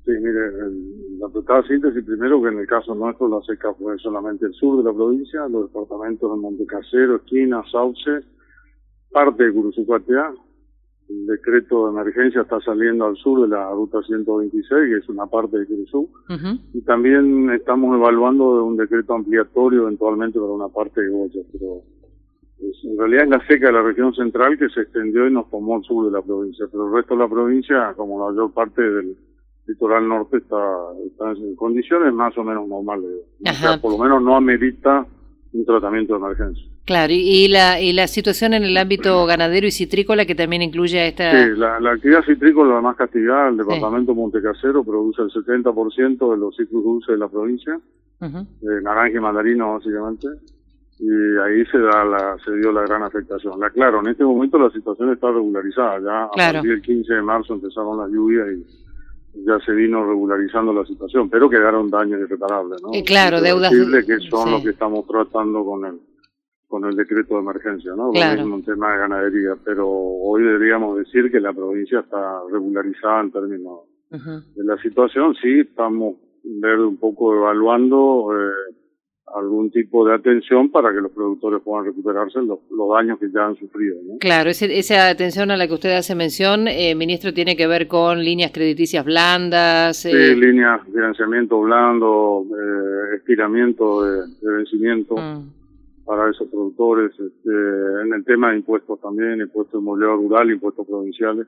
Sí, mire, la apretada síntesis, primero que en el caso nuestro la seca fue solamente el sur de la provincia, los departamentos de Montecasero, Esquina, Sauce, parte de Curuzucuatea. El decreto de emergencia está saliendo al sur de la ruta 126, que es una parte de Curuzú, y también estamos evaluando un decreto ampliatorio eventualmente para una parte de Goya, pero en realidad es la seca de la región central que se extendió y nos tomó el sur de la provincia, pero el resto de la provincia, como la mayor parte del litoral norte, está en condiciones más o menos normales. O sea, por lo menos no amerita un tratamiento de emergencia. Claro, y la situación en el ámbito ganadero y citrícola, que también incluye a esta... Sí, la actividad citrícola la más castigada. El departamento Montecasero produce el 70% de los cítricos dulces de la provincia, naranja y mandarino básicamente, y ahí se dio la gran afectación. Claro, en este momento la situación está regularizada, ya a partir del 15 de marzo empezaron las lluvias y ya se vino regularizando la situación, pero quedaron daños irreparables, ¿no? Claro, deudas... que son lo que estamos tratando con el decreto de emergencia, ¿no? Lo mismo en tema de ganadería, pero hoy deberíamos decir que la provincia está regularizada en términos de la situación. Sí, estamos un poco evaluando algún tipo de atención para que los productores puedan recuperarse los daños que ya han sufrido, ¿no? Claro, esa atención a la que usted hace mención, ministro, tiene que ver con líneas crediticias blandas. Sí, líneas de financiamiento blando, estiramiento de vencimiento para esos productores, en el tema de impuestos también, impuestos inmobiliario rural, impuestos provinciales.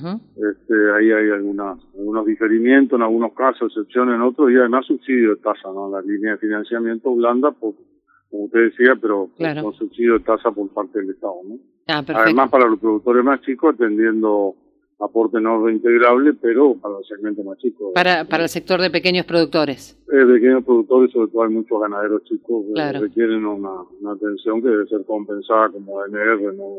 Ahí hay algunos diferimientos en algunos casos, excepciones en otros, y además subsidio de tasa, ¿no? La línea de financiamiento blanda, como usted decía, pero con subsidio de tasa por parte del Estado, ¿no? Además, para los productores más chicos, atendiendo aporte no reintegrable, pero para el segmento más chico. Para el sector de pequeños productores. Pequeños productores, sobre todo hay muchos ganaderos chicos que requieren una atención que debe ser compensada como ANR, ¿no?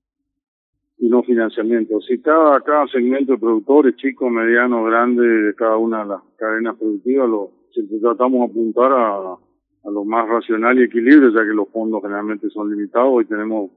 Y no financiamiento. Si cada segmento de productores, chico, mediano, grande, de cada una de las cadenas productivas, siempre tratamos de apuntar a lo más racional y equilibrio, ya que los fondos generalmente son limitados. Hoy tenemos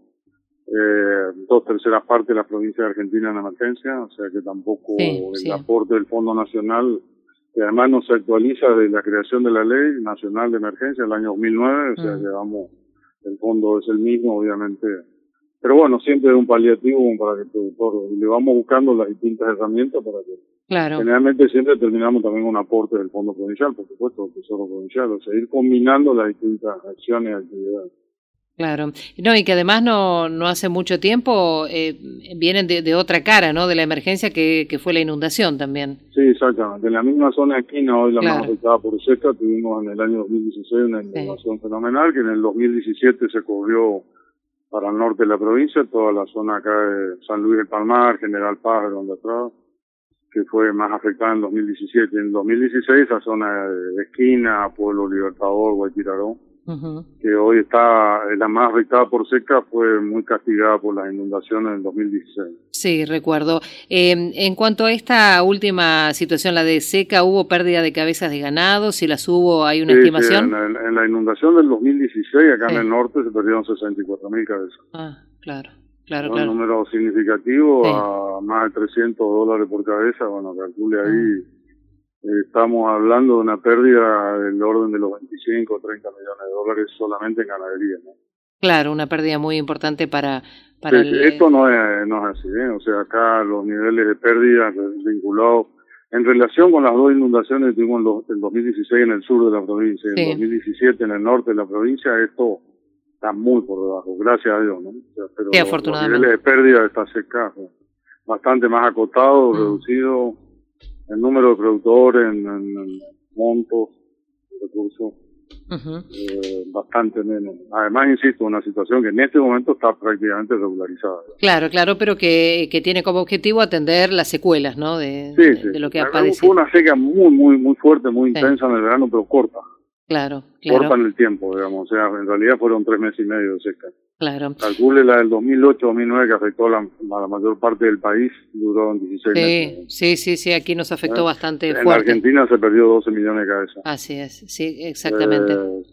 2/3 partes de la provincia de Argentina en emergencia, o sea que tampoco el aporte del Fondo Nacional, que además no se actualiza desde la creación de la Ley Nacional de Emergencia en el año 2009, o sea, el fondo es el mismo, obviamente. Pero bueno, siempre es un paliativo para que el productor, le vamos buscando las distintas herramientas para que generalmente siempre terminamos también un aporte del Fondo Provincial, por supuesto, del Tesoro Provincial, o sea, ir combinando las distintas acciones y actividades. Claro, no, y que además no hace mucho tiempo vienen de otra cara, ¿no? De la emergencia que fue la inundación también. Sí, exactamente. En la misma zona de Esquina, hoy la más afectada por seca, tuvimos en el año 2016 una inundación fenomenal, que en el 2017 se cubrió para el norte de la provincia, toda la zona acá de San Luis del Palmar, General Paz, donde atrás, que fue más afectada en 2017. En 2016, esa zona de Esquina, Pueblo Libertador, Guayquiraró, que hoy está la más afectada por seca, fue muy castigada por las inundaciones en 2016. Sí, recuerdo. En cuanto a esta última situación, la de seca, ¿hubo pérdida de cabezas de ganado? Si las hubo, ¿hay una estimación? Sí, en la inundación del 2016, acá en el norte, se perdieron 64.000 cabezas. Claro. Un número significativo, a más de $300 por cabeza, bueno, calcule ahí. Estamos hablando de una pérdida del orden de los 25 o 30 millones de dólares solamente en ganadería, ¿no? Claro, una pérdida muy importante para Esto no es así, o sea, acá los niveles de pérdida vinculados en relación con las dos inundaciones que tuvimos en 2016 en el sur de la provincia y en 2017 en el norte de la provincia, esto está muy por debajo, gracias a Dios, ¿no? O sea, pero los niveles de pérdida de esta seca bastante más acotados, reducidos, el número de productores, en montos, recursos, bastante menos. Además, insisto, una situación que en este momento está prácticamente regularizada. Claro, pero que tiene como objetivo atender las secuelas, ¿no? De lo que ha padecido. Fue una seca muy fuerte, muy intensa en el verano, pero corta. Claro. Corta en el tiempo, digamos. O sea, en realidad fueron 3 meses y medio de seca. Claro. Calcule la del 2008-2009 que afectó a la mayor parte del país, duró 16 meses. Sí, aquí nos afectó bastante fuerte. En Argentina se perdió 12 millones de cabezas. Así es, sí, exactamente.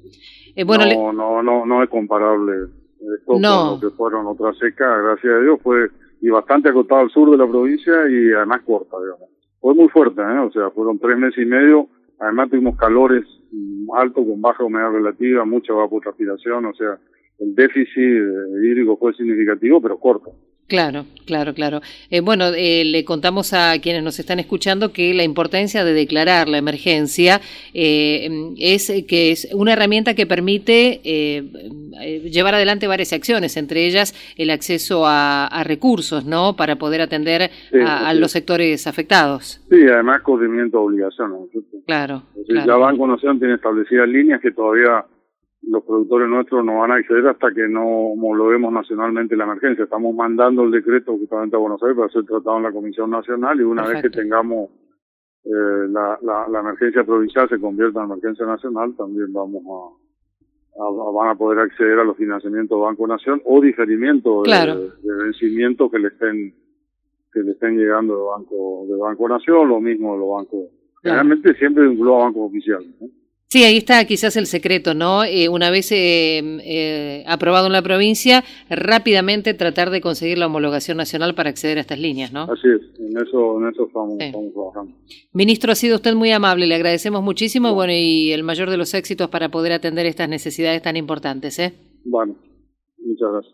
No es comparable esto con lo que fueron otras secas, gracias a Dios, y bastante acotado al sur de la provincia y además corta, digamos. fue muy fuerte, o sea, fueron 3 meses y medio. Además tuvimos calores altos con baja humedad relativa, mucha evapotranspiración, o sea, el déficit hídrico fue significativo, pero corto. Claro. Bueno, le contamos a quienes nos están escuchando que la importancia de declarar la emergencia es que es una herramienta que permite llevar adelante varias acciones, entre ellas el acceso a recursos, ¿no? Para poder atender a los sectores afectados. Sí, además corrimiento de obligaciones, ¿no? Claro. Ya Banco Nación tiene establecidas líneas que todavía los productores nuestros no van a acceder hasta que no homologuemos nacionalmente la emergencia. Estamos mandando el decreto justamente a Buenos Aires para ser tratado en la Comisión Nacional, y una vez que tengamos la emergencia provincial se convierta en emergencia nacional, también van a poder acceder a los financiamientos de Banco Nación o diferimiento de vencimientos que le estén llegando de Banco Nación, lo mismo de los bancos. Generalmente siempre vinculado a bancos oficiales, ¿no? Sí, ahí está quizás el secreto, ¿no? Una vez aprobado en la provincia, rápidamente tratar de conseguir la homologación nacional para acceder a estas líneas, ¿no? Así es, en eso estamos trabajando. Ministro, ha sido usted muy amable, le agradecemos muchísimo, bueno, y el mayor de los éxitos para poder atender estas necesidades tan importantes, ¿eh? Bueno, muchas gracias.